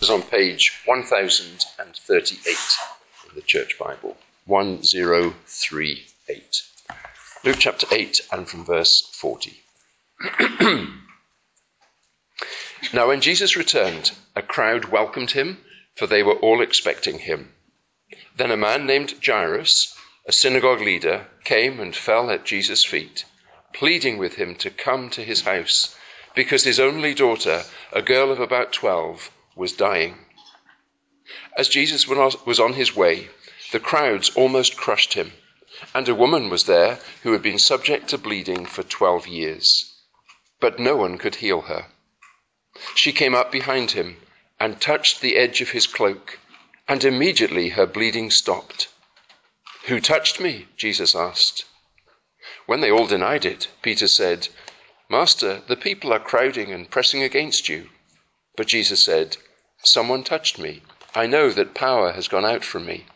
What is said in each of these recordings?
is on page 1038 in the Church Bible, 1038. Luke chapter 8 and from verse 40. Now when Jesus returned, a crowd welcomed him, for they were all expecting him. Then a man named Jairus, a synagogue leader, came and fell at Jesus' feet, pleading with him to come to his house, because his only daughter, a girl of about 12, was dying. As Jesus was on his way, the crowds almost crushed him, and a woman was there who had been subject to bleeding for 12 years. But no one could heal her. She came up behind him and touched the edge of his cloak, and immediately her bleeding stopped. "Who touched me?" Jesus asked. When they all denied it, Peter said, "Master, the people are crowding and pressing against you." But Jesus said, "Someone touched me. I know that power has gone out from me."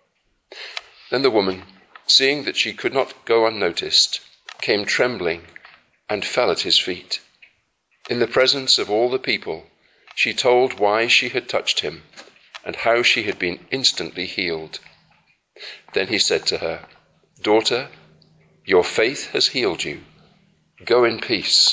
Then the woman, seeing that she could not go unnoticed, came trembling and fell at his feet. In the presence of all the people, she told why she had touched him and how she had been instantly healed. Then he said to her, "Daughter, your faith has healed you. Go in peace."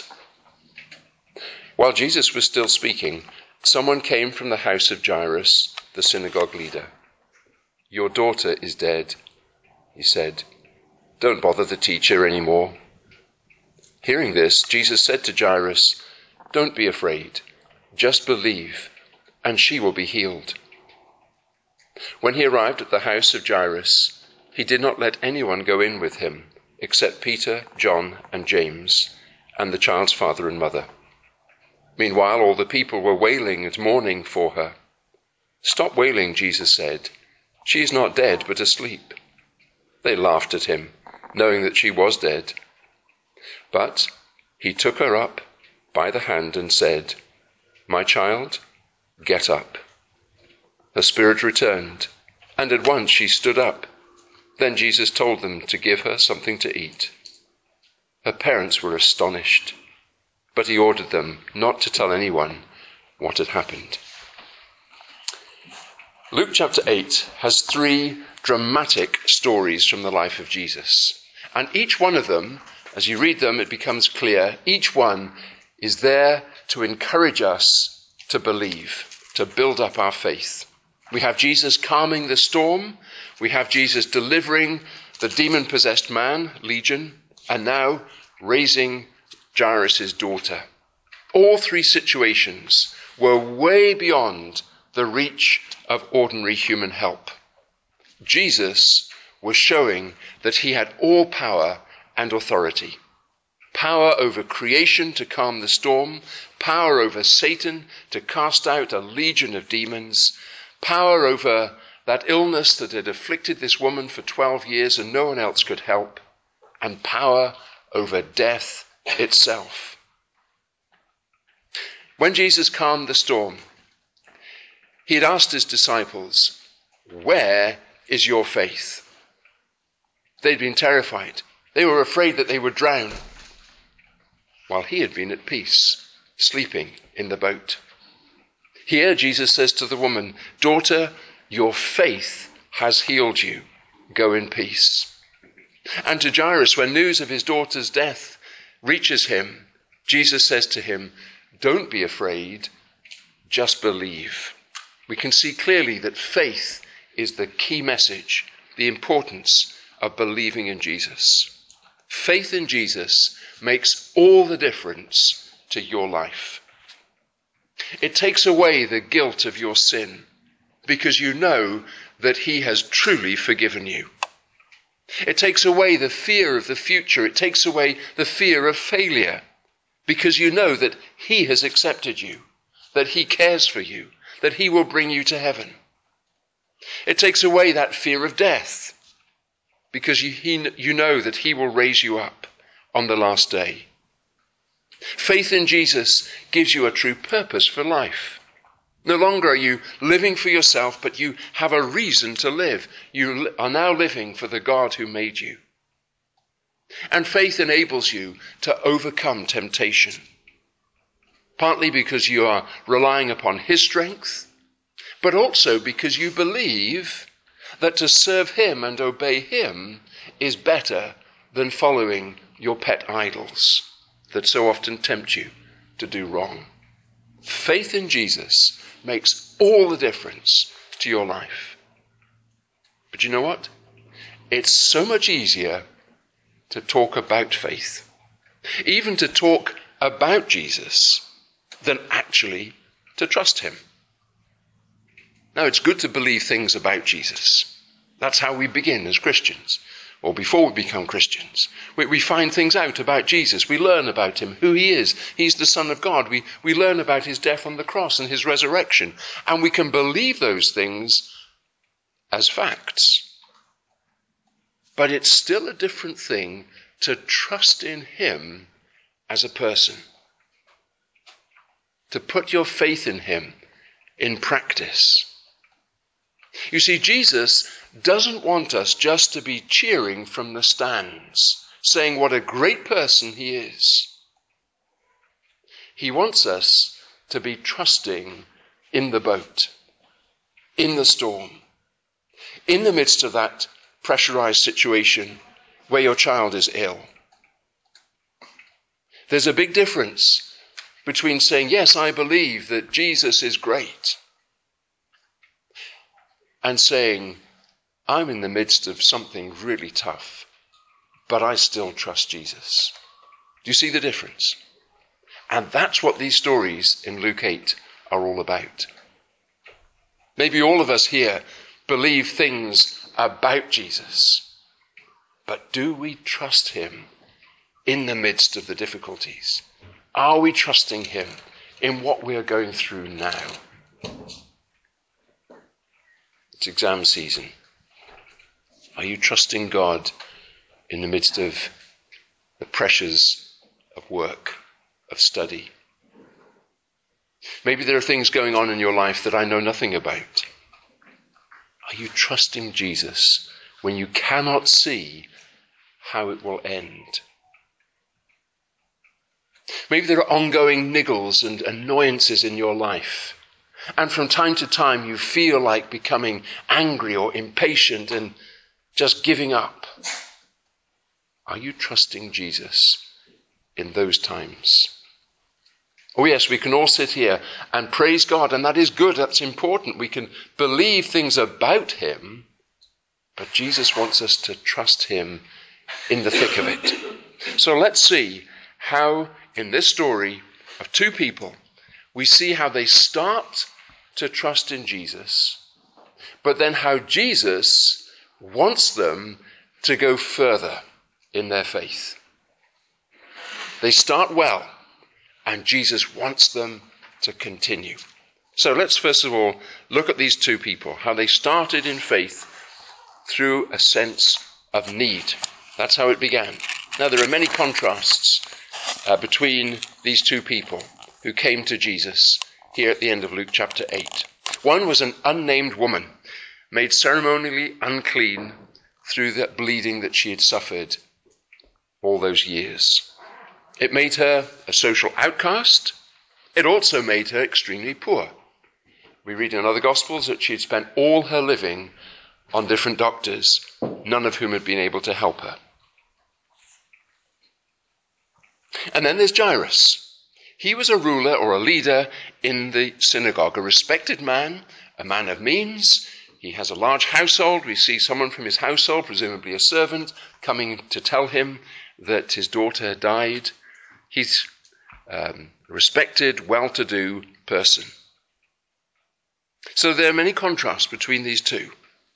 While Jesus was still speaking, someone came from the house of Jairus, the synagogue leader. "Your daughter is dead," he said. "Don't bother the teacher anymore." Hearing this, Jesus said to Jairus, "Don't be afraid. Just believe, and she will be healed." When he arrived at the house of Jairus, he did not let anyone go in with him, except Peter, John, and James, and the child's father and mother. Meanwhile, all the people were wailing and mourning for her. "Stop wailing," Jesus said. "She is not dead, but asleep." They laughed at him, knowing that she was dead. But he took her up by the hand and said, "My child, get up." Her spirit returned, and at once she stood up. Then Jesus told them to give her something to eat. Her parents were astonished, but he ordered them not to tell anyone what had happened. Luke chapter 8 has 3 dramatic stories from the life of Jesus. And each one of them, as you read them, it becomes clear, each one is there to encourage us to believe, to build up our faith. We have Jesus calming the storm. We have Jesus delivering the demon-possessed man, Legion, and now raising Jairus' daughter. All 3 situations were way beyond the reach of ordinary human help. Jesus was showing that he had all power and authority. Power over creation to calm the storm, power over Satan to cast out a legion of demons, power over that illness that had afflicted this woman for 12 years and no one else could help, and power over death itself. When Jesus calmed the storm, he had asked his disciples, "Where is your faith?" They'd been terrified. They were afraid that they would drown, while he had been at peace, sleeping in the boat. Here Jesus says to the woman, "Daughter, your faith has healed you. Go in peace." And to Jairus, when news of his daughter's death reaches him, Jesus says to him, "Don't be afraid, just believe." We can see clearly that faith is the key message, the importance of believing in Jesus. Faith in Jesus makes all the difference to your life. It takes away the guilt of your sin because you know that he has truly forgiven you. It takes away the fear of the future. It takes away the fear of failure because you know that he has accepted you, that he cares for you, that he will bring you to heaven. It takes away that fear of death because you know that he will raise you up on the last day. Faith in Jesus gives you a true purpose for life. No longer are you living for yourself, but you have a reason to live. You are now living for the God who made you. And faith enables you to overcome temptation, partly because you are relying upon his strength, but also because you believe that to serve him and obey him is better than following your pet idols that so often tempt you to do wrong. Faith in Jesus makes all the difference to your life. But you know what? It's so much easier to talk about faith, even to talk about Jesus, than actually to trust him. Now, it's good to believe things about Jesus. That's how we begin as Christians, or before we become Christians. We find things out about Jesus. We learn about him, who he is. He's the Son of God. We learn about his death on the cross and his resurrection. And we can believe those things as facts. But it's still a different thing to trust in him as a person. To put your faith in him in practice. You see, Jesus doesn't want us just to be cheering from the stands, saying what a great person he is. He wants us to be trusting in the boat, in the storm, in the midst of that pressurized situation where your child is ill. There's a big difference between saying, yes, I believe that Jesus is great, and saying, I'm in the midst of something really tough, but I still trust Jesus. Do you see the difference? And that's what these stories in Luke 8 are all about. Maybe all of us here believe things about Jesus, but do we trust him in the midst of the difficulties? Are we trusting him in what we are going through now? It's exam season. Are you trusting God in the midst of the pressures of work, of study? Maybe there are things going on in your life that I know nothing about. Are you trusting Jesus when you cannot see how it will end? Maybe there are ongoing niggles and annoyances in your life. And from time to time you feel like becoming angry or impatient and just giving up. Are you trusting Jesus in those times? Oh yes, we can all sit here and praise God, and that is good, that's important. We can believe things about him, but Jesus wants us to trust him in the thick of it. So let's see how in this story of two people, we see how they start to trust in Jesus, but then how Jesus wants them to go further in their faith. They start well, and Jesus wants them to continue. So let's first of all look at these two people, how they started in faith through a sense of need. That's how it began. Now there are many contrasts between these two people who came to Jesus here at the end of Luke chapter 8. One was an unnamed woman, made ceremonially unclean through the bleeding that she had suffered all those years. It made her a social outcast. It also made her extremely poor. We read in other Gospels that she had spent all her living on different doctors, none of whom had been able to help her. And then there's Jairus. He was a ruler or a leader in the synagogue, a respected man, a man of means. He has a large household. We see someone from his household, presumably a servant, coming to tell him that his daughter had died. He's a respected, well-to-do person. So there are many contrasts between these two.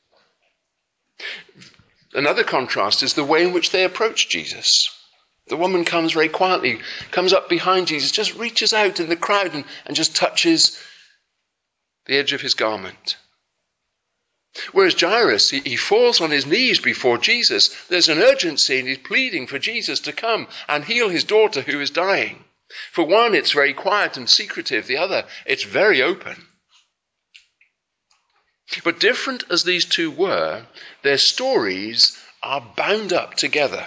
Another contrast is the way in which they approach Jesus. The woman comes very quietly, comes up behind Jesus, just reaches out in the crowd and just touches the edge of his garment. Whereas Jairus, he falls on his knees before Jesus. There's an urgency and he's pleading for Jesus to come and heal his daughter who is dying. For one, it's very quiet and secretive. The other, it's very open. But different as these two were, their stories are bound up together.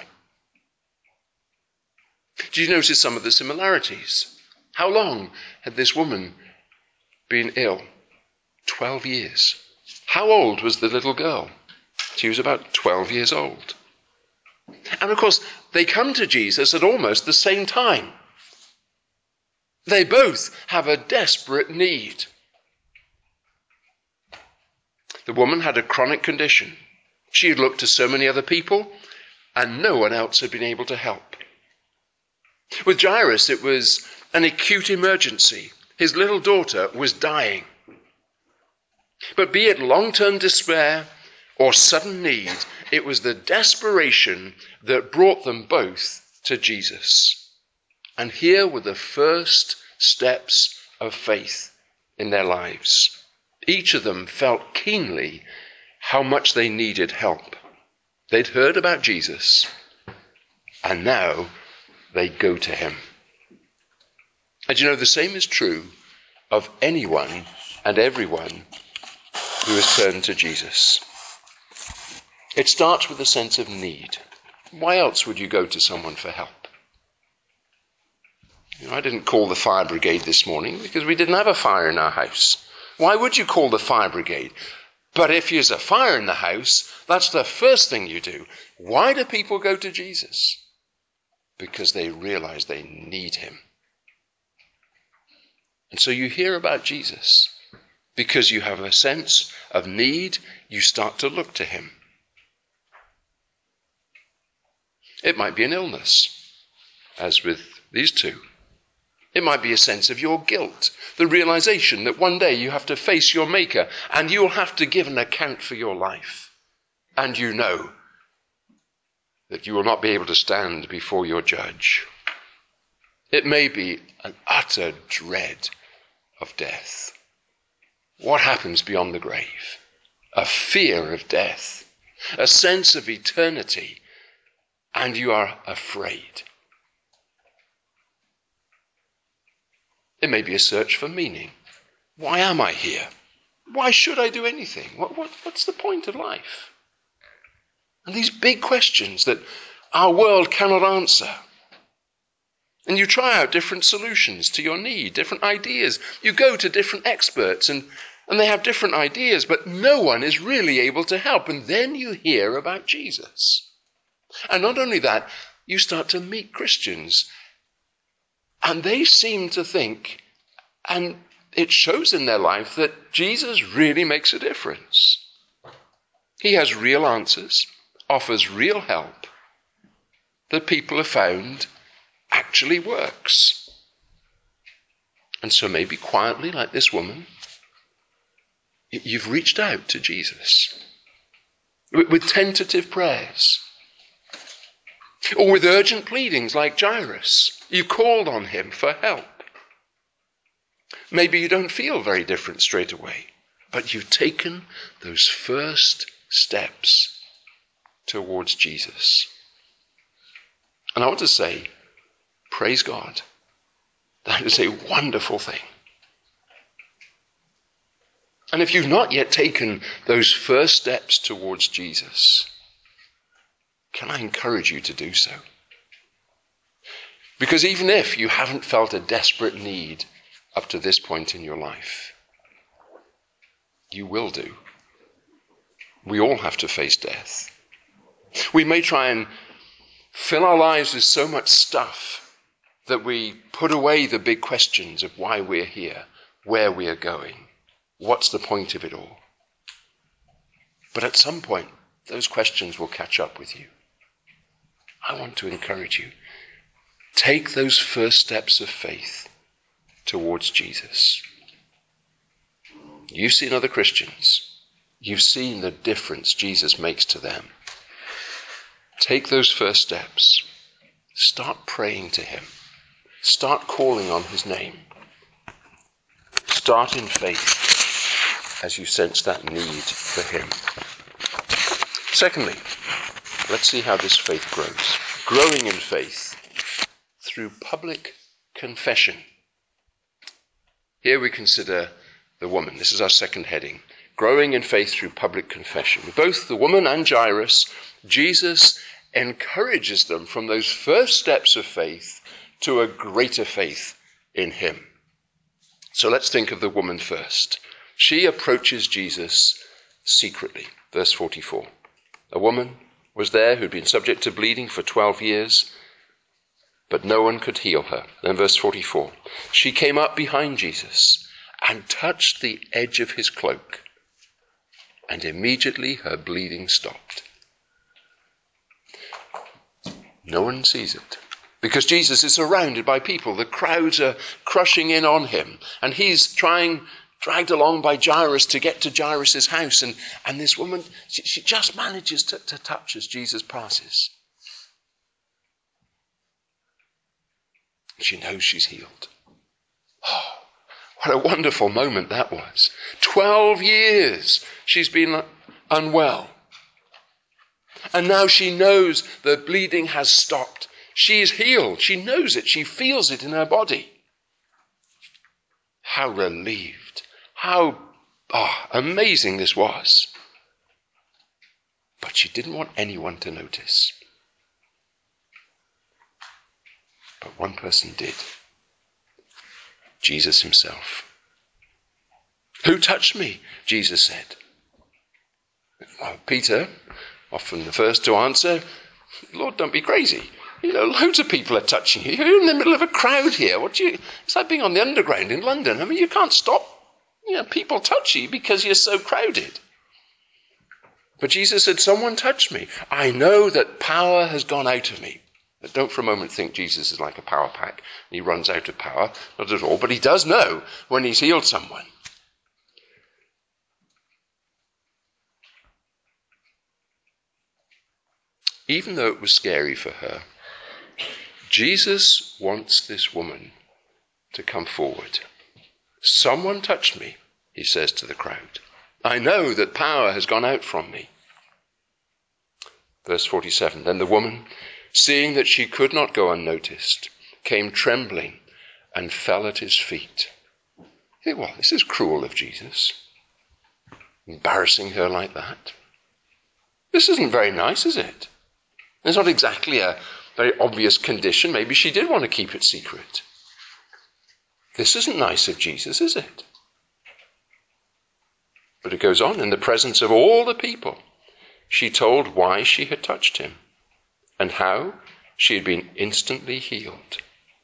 Do you notice some of the similarities? How long had this woman been ill? 12 years. How old was the little girl? She was about 12 years old. And of course, they come to Jesus at almost the same time. They both have a desperate need. The woman had a chronic condition. She had looked to so many other people, and no one else had been able to help. With Jairus, it was an acute emergency. His little daughter was dying. But be it long-term despair or sudden need, it was the desperation that brought them both to Jesus. And here were the first steps of faith in their lives. Each of them felt keenly how much they needed help. They'd heard about Jesus, and now they go to him. And you know, the same is true of anyone and everyone who has turned to Jesus. It starts with a sense of need. Why else would you go to someone for help? You know, I didn't call the fire brigade this morning because we didn't have a fire in our house. Why would you call the fire brigade? But if there's a fire in the house, that's the first thing you do. Why do people go to Jesus? Because they realize they need him. And so you hear about Jesus. Because you have a sense of need, you start to look to him. It might be an illness, as with these two. It might be a sense of your guilt, the realization that one day you have to face your Maker and you will have to give an account for your life. And you know that you will not be able to stand before your judge. It may be an utter dread of death. What happens beyond the grave? A fear of death, a sense of eternity, and you are afraid. It may be a search for meaning. Why am I here? Why should I do anything? What's the point of life? And these big questions that our world cannot answer. And you try out different solutions to your need, different ideas. You go to different experts and they have different ideas, but no one is really able to help. And then you hear about Jesus. And not only that, you start to meet Christians. And they seem to think, and it shows in their life, that Jesus really makes a difference. He has real answers, offers real help that people have found actually works. And so maybe quietly, like this woman, you've reached out to Jesus with tentative prayers, or with urgent pleadings like Jairus. You called on him for help. Maybe you don't feel very different straight away, but you've taken those first steps towards Jesus. And I want to say, praise God. That is a wonderful thing. And if you've not yet taken those first steps towards Jesus, can I encourage you to do so? Because even if you haven't felt a desperate need up to this point in your life, you will do. We all have to face death. We may try and fill our lives with so much stuff that we put away the big questions of why we're here, where we are going, what's the point of it all. But at some point, those questions will catch up with you. I want to encourage you. Take those first steps of faith towards Jesus. You've seen other Christians. You've seen the difference Jesus makes to them. Take those first steps. Start praying to him. Start calling on his name. Start in faith as you sense that need for him. Secondly, let's see how this faith grows. Growing in faith through public confession. Here we consider the woman. This is our second heading. Growing in faith through public confession. With both the woman and Jairus, Jesus encourages them from those first steps of faith to a greater faith in him. So let's think of the woman first. She approaches Jesus secretly. Verse 44. A woman was there who'd been subject to bleeding for 12 years, but no one could heal her. Then verse 44. She came up behind Jesus and touched the edge of his cloak, and immediately her bleeding stopped. No one sees it, because Jesus is surrounded by people. The crowds are crushing in on him, and he's dragged along by Jairus to get to Jairus' house. And this woman, she just manages to touch as Jesus passes. She knows she's healed. Oh, what a wonderful moment that was. 12 years she's been unwell. And now she knows the bleeding has stopped. She is healed. She knows it. She feels it in her body. How relieved. How amazing this was. But she didn't want anyone to notice. But one person did. Jesus himself. Who touched me? Jesus said. Well, Peter, often the first to answer, Lord, don't be crazy. Loads of people are touching you. You're in the middle of a crowd here. It's like being on the underground in London. I mean, you can't stop. People touch you because you're so crowded. But Jesus said, someone touched me. I know that power has gone out of me. But don't for a moment think Jesus is like a power pack. He runs out of power. Not at all. But he does know when he's healed someone. Even though it was scary for her, Jesus wants this woman to come forward. Someone touched me, he says to the crowd. I know that power has gone out from me. Verse 47, then the woman, seeing that she could not go unnoticed, came trembling and fell at his feet. You think, well, this is cruel of Jesus. Embarrassing her like that. This isn't very nice, is it? It's not exactly a very obvious condition. Maybe she did want to keep it secret. This isn't nice of Jesus, is it? But it goes on, in the presence of all the people, she told why she had touched him and how she had been instantly healed.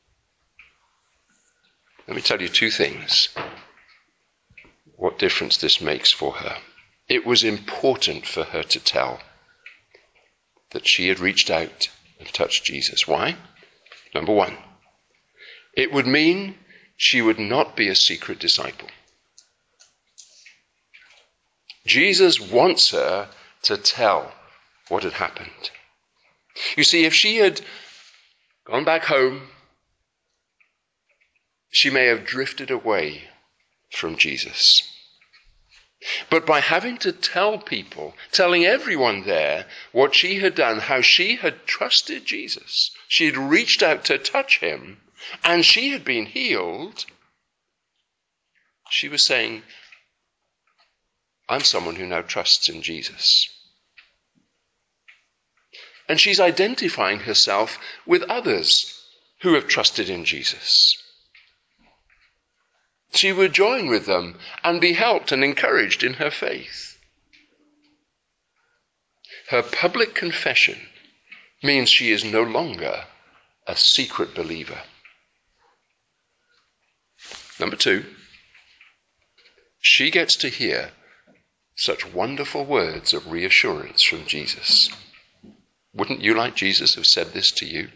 Let me tell you two things. What difference this makes for her. It was important for her to tell that she had reached out and touched Jesus. Why? Number one, it would mean she would not be a secret disciple. Jesus wants her to tell what had happened. You see, if she had gone back home, she may have drifted away from Jesus. But by having to tell people, telling everyone there what she had done, how she had trusted Jesus, she had reached out to touch him, and she had been healed, she was saying, I'm someone who now trusts in Jesus. And she's identifying herself with others who have trusted in Jesus. She would join with them and be helped and encouraged in her faith. Her public confession means she is no longer a secret believer. Number two, she gets to hear such wonderful words of reassurance from Jesus. Wouldn't you, like Jesus, have said this to you?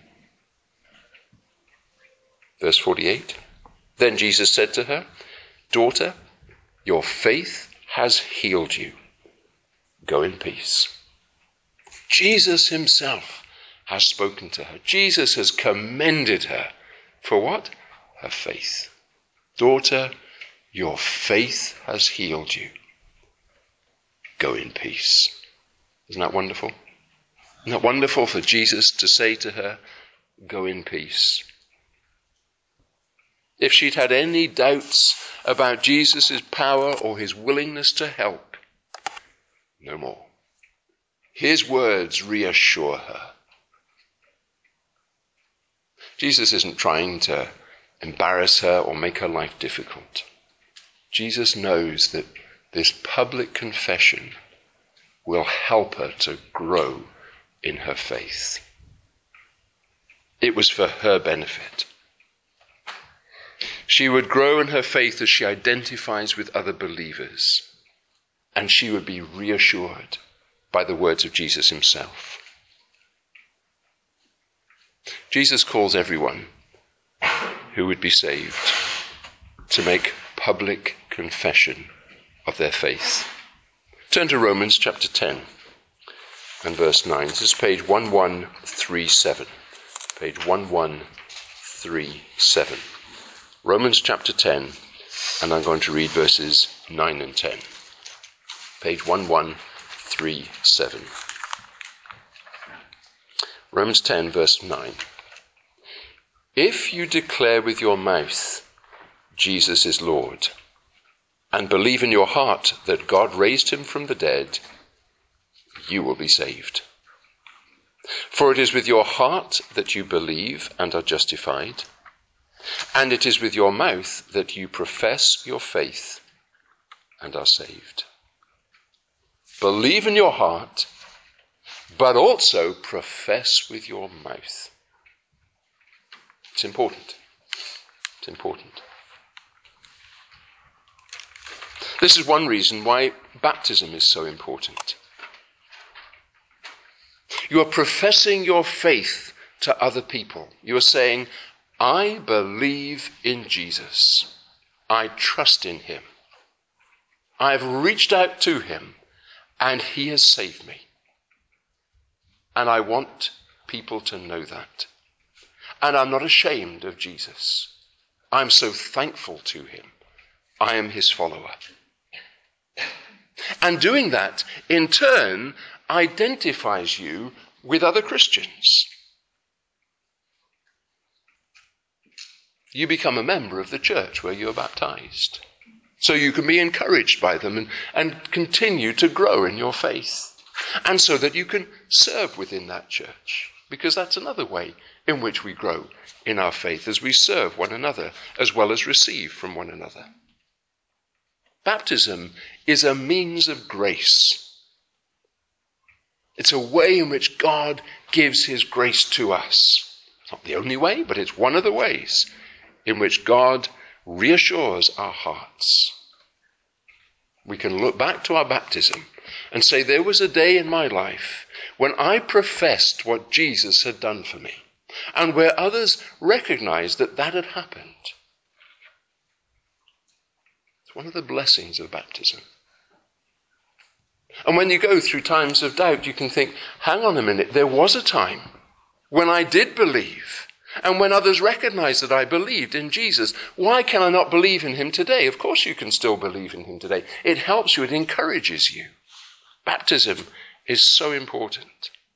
Verse 48, then Jesus said to her, daughter, your faith has healed you. Go in peace. Jesus himself has spoken to her. Jesus has commended her for what? Her faith. Daughter, your faith has healed you. Go in peace. Isn't that wonderful? Isn't that wonderful for Jesus to say to her, go in peace? If she'd had any doubts about Jesus' power or his willingness to help, no more. His words reassure her. Jesus isn't trying to embarrass her or make her life difficult. Jesus knows that this public confession will help her to grow in her faith. It was for her benefit. She would grow in her faith as she identifies with other believers, and she would be reassured by the words of Jesus himself. Jesus calls everyone who would be saved to make public confession of their faith. Turn to Romans chapter 10 and verse 9. This is page 1137. Page 1137. Romans chapter 10, and I'm going to read verses 9 and 10. Page 1137. Romans 10, verse 9. If you declare with your mouth Jesus is Lord, and believe in your heart that God raised him from the dead, you will be saved. For it is with your heart that you believe and are justified, and it is with your mouth that you profess your faith and are saved. Believe in your heart, but also profess with your mouth. It's important. It's important. This is one reason why baptism is so important. You are professing your faith to other people. You are saying, I believe in Jesus. I trust in him. I have reached out to him, and he has saved me. And I want people to know that. And I'm not ashamed of Jesus. I'm so thankful to him. I am his follower. And doing that, in turn, identifies you with other Christians. You become a member of the church where you are baptized. So you can be encouraged by them and continue to grow in your faith. And so that you can serve within that church. Because that's another way in which we grow in our faith, as we serve one another as well as receive from one another. Baptism is a means of grace. It's a way in which God gives his grace to us. It's not the only way, but it's one of the ways in which God reassures our hearts. We can look back to our baptism and say, there was a day in my life when I professed what Jesus had done for me, and where others recognized that that had happened. It's one of the blessings of baptism. And when you go through times of doubt, you can think, hang on a minute, there was a time when I did believe, and when others recognized that I believed in Jesus. Why can I not believe in him today? Of course you can still believe in him today. It helps you, it encourages you. Baptism is so important.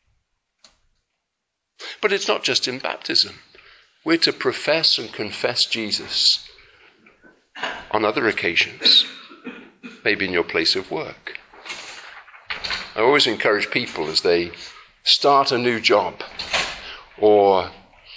But it's not just in baptism. We're to profess and confess Jesus on other occasions, maybe in your place of work. I always encourage people as they start a new job, or,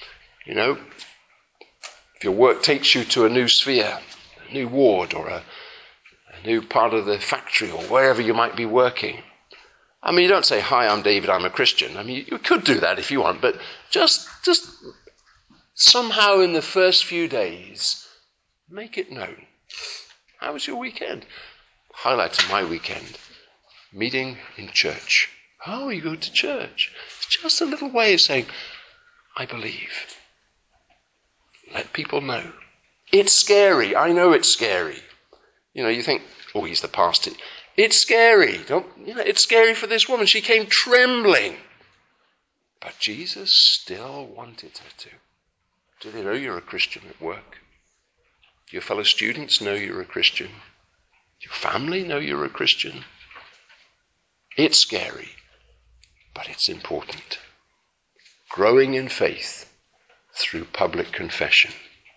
if your work takes you to a new sphere, a new ward, or a new part of the factory, or wherever you might be working. You don't say, hi, I'm David, I'm a Christian. You could do that if you want, but just somehow in the first few days, make it known. How was your weekend? Highlight of my weekend. Meeting in church. Oh, you go to church. It's just a little way of saying, I believe. Let people know. It's scary. I know it's scary. You think, oh, he's the pastor. It's scary. It's scary for this woman. She came trembling. But Jesus still wanted her to. Do they know you're a Christian at work? Do your fellow students know you're a Christian? Do your family know you're a Christian? It's scary, but it's important. Growing in faith through public confession.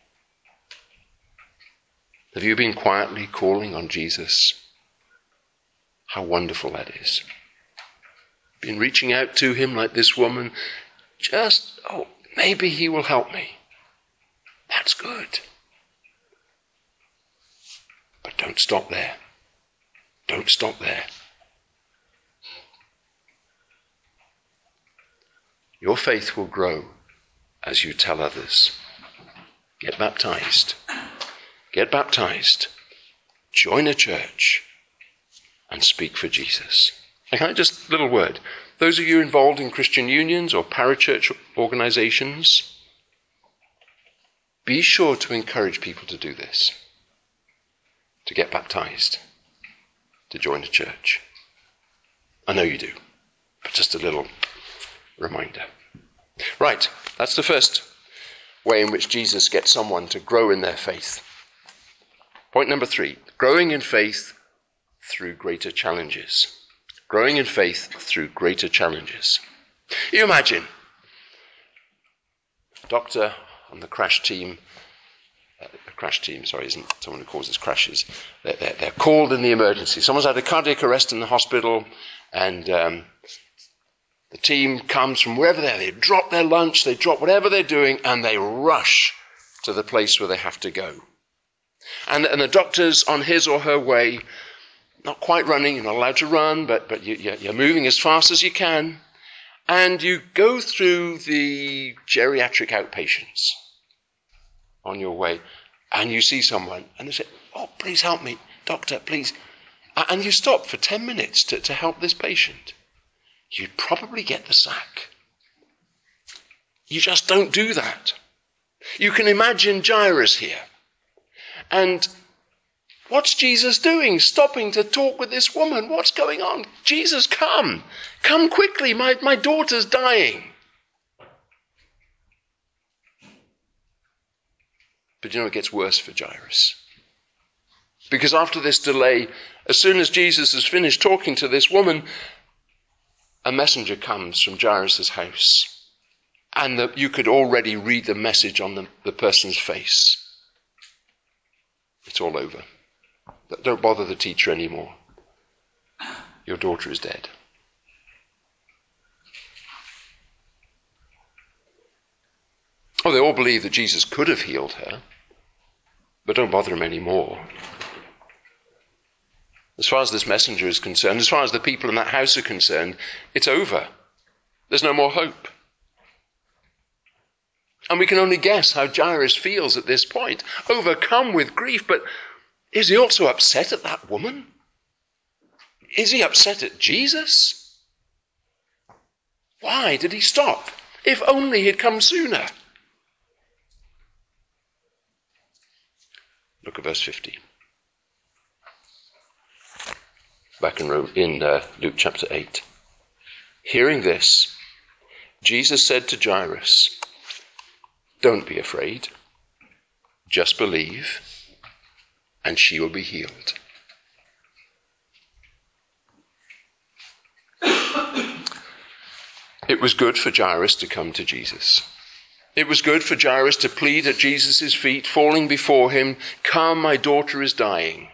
Have you been quietly calling on Jesus? How wonderful that is. Been reaching out to him like this woman. Maybe he will help me. That's good. But Don't stop there. Don't stop there. Your faith will grow as you tell others. Get baptized. Get baptized. Join a church and speak for Jesus. Okay, just a little word. Those of you involved in Christian unions or parachurch organizations, be sure to encourage people to do this. To get baptized. To join a church. I know you do, but just a little reminder. Right, that's the first way in which Jesus gets someone to grow in their faith. Point number 3, growing in faith through greater challenges. Growing in faith through greater challenges. You imagine a doctor on the crash team, isn't someone who causes crashes. They're called in the emergency. Someone's had a cardiac arrest in the hospital, and the team comes from wherever they are. They drop their lunch, they drop whatever they're doing, and they rush to the place where they have to go. And the doctor's on his or her way, not quite running, you're not allowed to run, but you're moving as fast as you can. And you go through the geriatric outpatients on your way, and you see someone, and they say, "Oh, please help me, doctor, please." And you stop for 10 minutes to help this patient. You'd probably get the sack. You just don't do that. You can imagine Jairus here. And what's Jesus doing? Stopping to talk with this woman. What's going on? Jesus, come. Come quickly. My daughter's dying. But it gets worse for Jairus. Because after this delay, as soon as Jesus has finished talking to this woman, a messenger comes from Jairus' house. And you could already read the message on the person's face. It's all over. Don't bother the teacher anymore. Your daughter is dead. Oh, they all believe that Jesus could have healed her, but don't bother him anymore. As far as this messenger is concerned, as far as the people in that house are concerned, it's over. There's no more hope. And we can only guess how Jairus feels at this point, overcome with grief, but is he also upset at that woman? Is he upset at Jesus? Why did he stop? If only he'd come sooner. Look at verse 50. Back in Luke chapter 8. Hearing this, Jesus said to Jairus, "Don't be afraid. Just believe, and she will be healed." It was good for Jairus to come to Jesus. It was good for Jairus to plead at Jesus' feet, falling before him, "Come, my daughter is dying."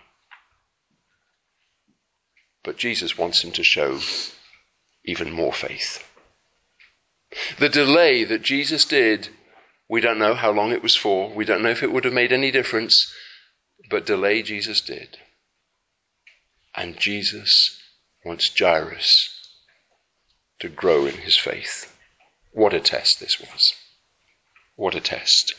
But Jesus wants him to show even more faith. The delay that Jesus did, we don't know how long it was for. We don't know if it would have made any difference. But delay Jesus did. And Jesus wants Jairus to grow in his faith. What a test this was. What a test.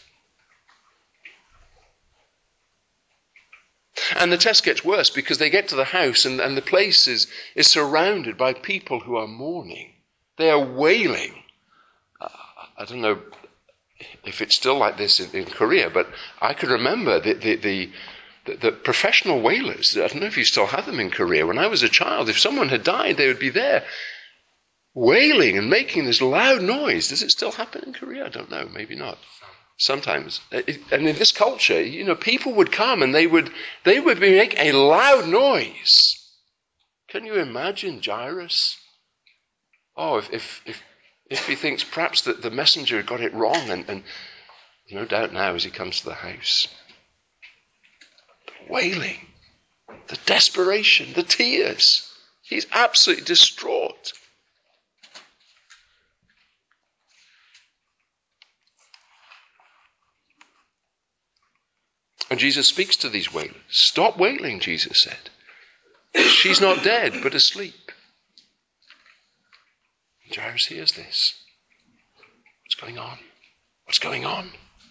And the test gets worse because they get to the house and the place is surrounded by people who are mourning. They are wailing. I don't know if it's still like this in Korea, but I can remember the professional wailers. I don't know if you still have them in Korea. When I was a child, if someone had died, they would be there wailing and making this loud noise. Does it still happen in Korea? I don't know. Maybe not. Sometimes. And in this culture, people would come and they would make a loud noise. Can you imagine Jairus? Oh, if he thinks perhaps that the messenger got it wrong, and no doubt now as he comes to the house. The wailing, the desperation, the tears. He's absolutely distraught. And Jesus speaks to these wailers. Stop wailing, Jesus said. She's not dead, but asleep. Jairus hears this. What's going on? What's going on?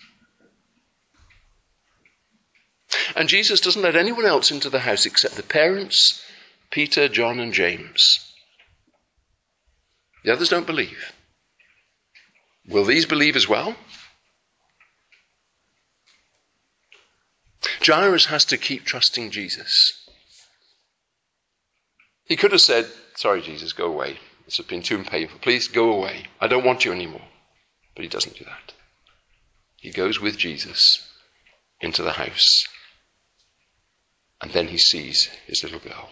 And Jesus doesn't let anyone else into the house except the parents, Peter, John, and James. The others don't believe. Will these believe as well? Jairus has to keep trusting Jesus. He could have said, sorry, Jesus, go away. This has been too painful. Please go away. I don't want you anymore. But he doesn't do that. He goes with Jesus into the house. And then he sees his little girl.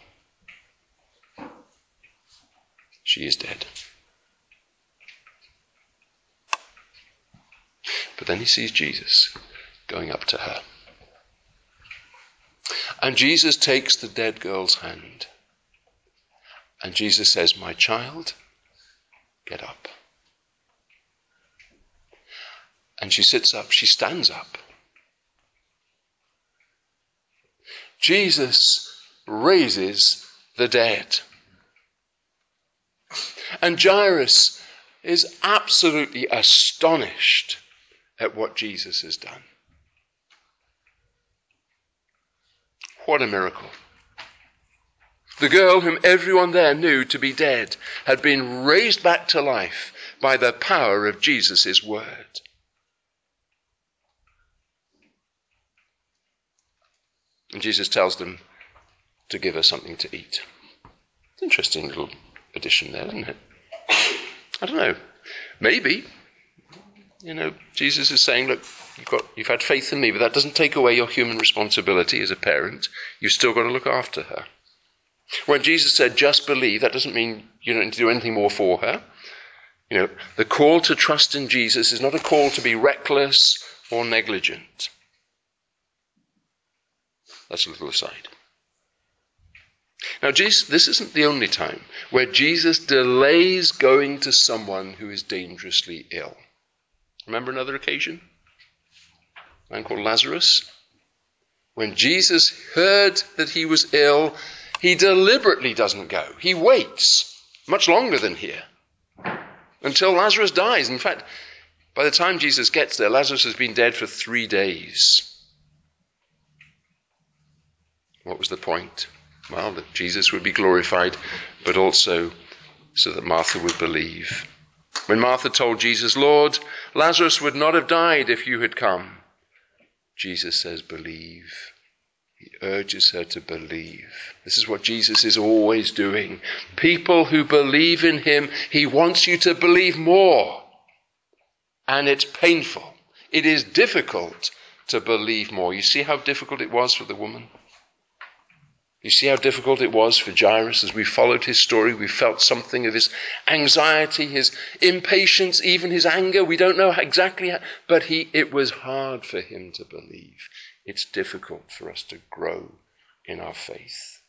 She is dead. But then he sees Jesus going up to her. And Jesus takes the dead girl's hand. And Jesus says, my child, get up. And she sits up. She stands up. Jesus raises the dead. And Jairus is absolutely astonished at what Jesus has done. What a miracle. The girl whom everyone there knew to be dead had been raised back to life by the power of Jesus' word. And Jesus tells them to give her something to eat. Interesting little addition there, isn't it? I don't know. Maybe, Jesus is saying, look, you've had faith in me, but that doesn't take away your human responsibility as a parent. You've still got to look after her. When Jesus said, just believe, that doesn't mean you don't need to do anything more for her. The call to trust in Jesus is not a call to be reckless or negligent. That's a little aside. Now, this isn't the only time where Jesus delays going to someone who is dangerously ill. Remember another occasion? A man called Lazarus. When Jesus heard that he was ill, he deliberately doesn't go. He waits much longer than here until Lazarus dies. In fact, by the time Jesus gets there, Lazarus has been dead for 3 days. What was the point? Well, that Jesus would be glorified, but also so that Martha would believe. When Martha told Jesus, Lord, Lazarus would not have died if you had come, Jesus says, believe. He urges her to believe. This is what Jesus is always doing. People who believe in him, he wants you to believe more. And it's painful. It is difficult to believe more. You see how difficult it was for the woman? You see how difficult it was for Jairus as we followed his story. We felt something of his anxiety, his impatience, even his anger. We don't know exactly how, but it was hard for him to believe. It's difficult for us to grow in our faith.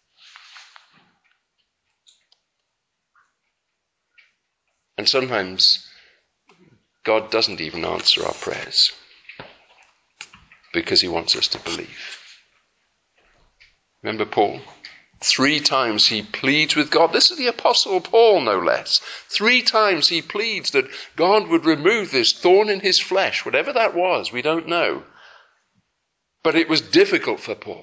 And sometimes God doesn't even answer our prayers because he wants us to believe. Remember Paul? 3 times he pleads with God. This is the Apostle Paul, no less. 3 times he pleads that God would remove this thorn in his flesh, whatever that was, we don't know. But it was difficult for Paul.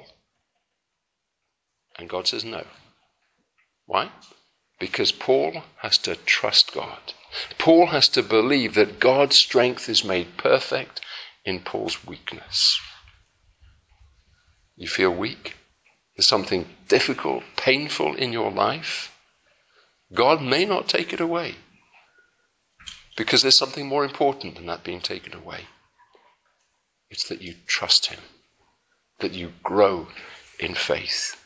And God says no. Why? Because Paul has to trust God. Paul has to believe that God's strength is made perfect in Paul's weakness. You feel weak? There's something difficult, painful in your life? God may not take it away because there's something more important than that being taken away. It's that you trust him, that you grow in faith.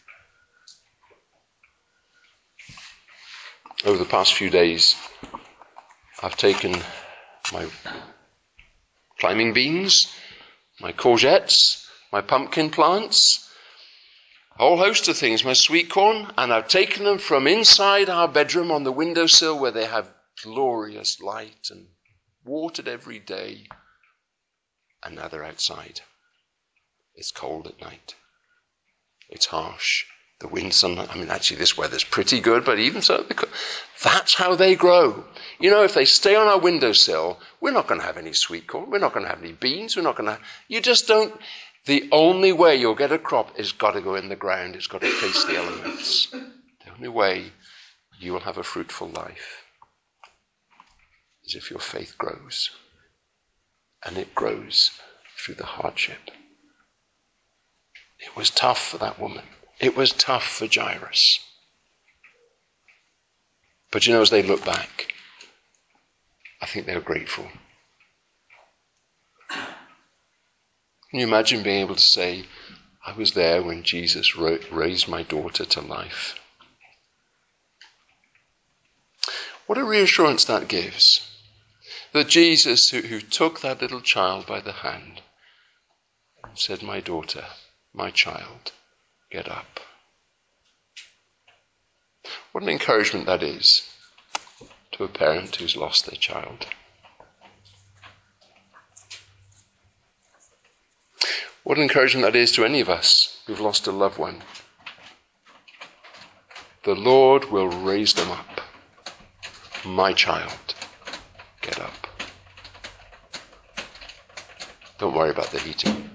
Over the past few days, I've taken my climbing beans, my courgettes, my pumpkin plants, a whole host of things, my sweet corn, and I've taken them from inside our bedroom on the windowsill where they have glorious light and watered every day, and now they're outside. It's cold at night. It's harsh. The wind, actually this weather's pretty good, but even so, that's how they grow. If they stay on our windowsill, we're not going to have any sweet corn. We're not going to have any beans. You just don't. The only way you'll get a crop is got to go in the ground. It's got to face the elements. The only way you will have a fruitful life is if your faith grows. And it grows through the hardship. It was tough for that woman. It was tough for Jairus. But as they look back, I think they were grateful. Can you imagine being able to say, I was there when Jesus raised my daughter to life? What a reassurance that gives. That Jesus, who took that little child by the hand, and said, my daughter, my child, get up. What an encouragement that is to a parent who's lost their child. What an encouragement that is to any of us who've lost a loved one. The Lord will raise them up. My child, get up. Don't worry about the heating.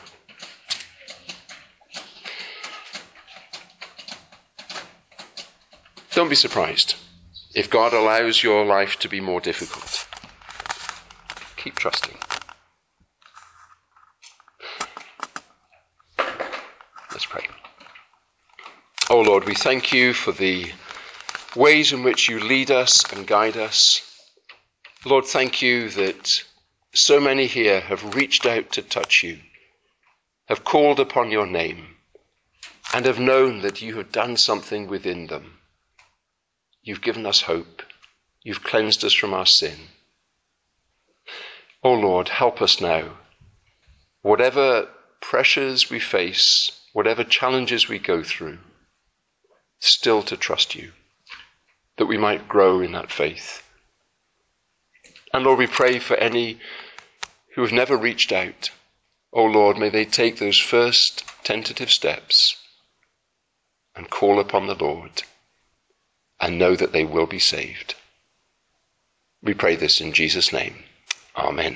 Don't be surprised if God allows your life to be more difficult. Keep trusting. Let's pray. Oh Lord, we thank you for the ways in which you lead us and guide us. Lord, thank you that so many here have reached out to touch you, have called upon your name, and have known that you have done something within them. You've given us hope. You've cleansed us from our sin. Oh Lord, help us now. Whatever pressures we face, whatever challenges we go through, still to trust you, that we might grow in that faith. And Lord, we pray for any who have never reached out. Oh Lord, may they take those first tentative steps and call upon the Lord and know that they will be saved. We pray this in Jesus' name. Amen.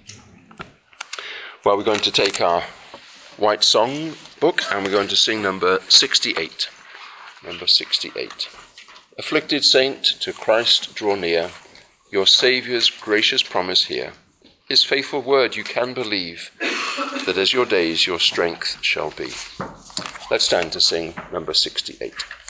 Well, we're going to take our white song book and we're going to sing number 68. Number 68. Afflicted saint, to Christ draw near, your Saviour's gracious promise hear. His faithful word you can believe, that as your days your strength shall be. Let's stand to sing number 68.